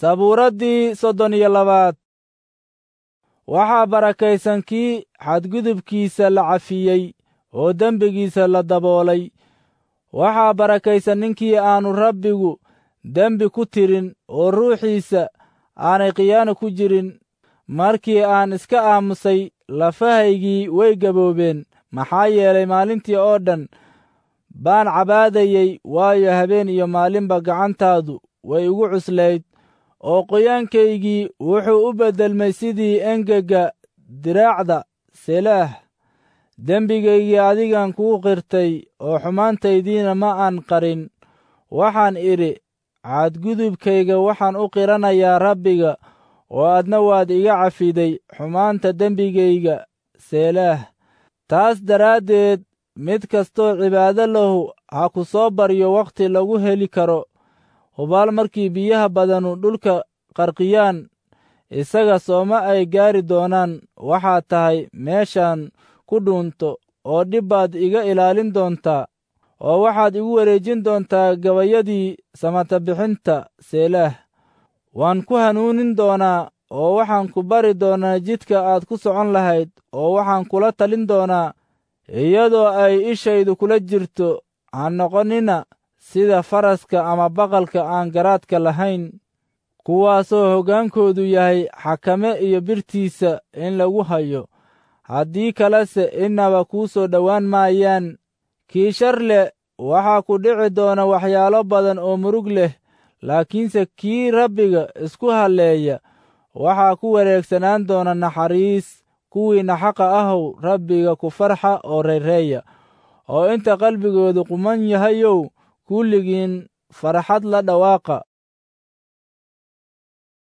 sabuuraddii 32. waxaa barakaysan kii xadgudubkiisa la cafiyey oo dembigiisa la daboolay. waxaa barakaysan ninkii aanu Rabbigu dembi ku tirin oo ruuxiisa aanay khiyaano ku jirin. markii aan iska aamusay lafahaygii way gaboobeen, maxaa yeelay maalintii oo dhan baan cabaadayey, waayo habeen iyo maalinba gacantaadu way igu cuslayd. oo qoyaankaygii wuxuu u beddelmay sidii engega diraacda selaah. dembigaygii adigaan kuu qirtay oo xumaantaydiina ma aan qarin. waxaan idhi, cadgudubkayga waxaan u qiranayaa Rabbiga, oo adna waad iga cafiday xumaanta dembigayga selaah. taas daraaddeed mid kastoo cibaado lahu ha ku soo baryo wakhti lagu heli karo. hubaal markii biyaha badanu dhulka qarqiyaan, isaga sooma ay gaari doonaan. waxaad tahay meeshaan ku dhuunto, oo dhib baad iga ilaalin doontaa, oo waxaad igu wareejin doontaa gabayadii samatabixinta selaah. waan ku hanuunin doonaa, oo waxaan ku bari doonaa jidka aad ku socon lahayd, oo waxaan kula talin doonaa iyadoo ay ishaydu kula jirto. ha noqonina sida faraska ama baqalka aan garaadka lahayn, kuwaasoo hoggaankoodu yahay xakame iyo birtiisa in lagu hayo. haddii kalese innaba kuu soo dhowaan maayaan. kii shar leh waxaa ku dhici doona waxyaalo badan oo murug leh, laakiinse kii Rabbiga isku halleeya waxaa ku wareegsanaan doona naxariis. kuwiinna xaqa ahow, Rabbiga ku farxa oo reereeya. oo inta qalbigoodu quman yahayow, kulligiin farxad la dhawaaqa.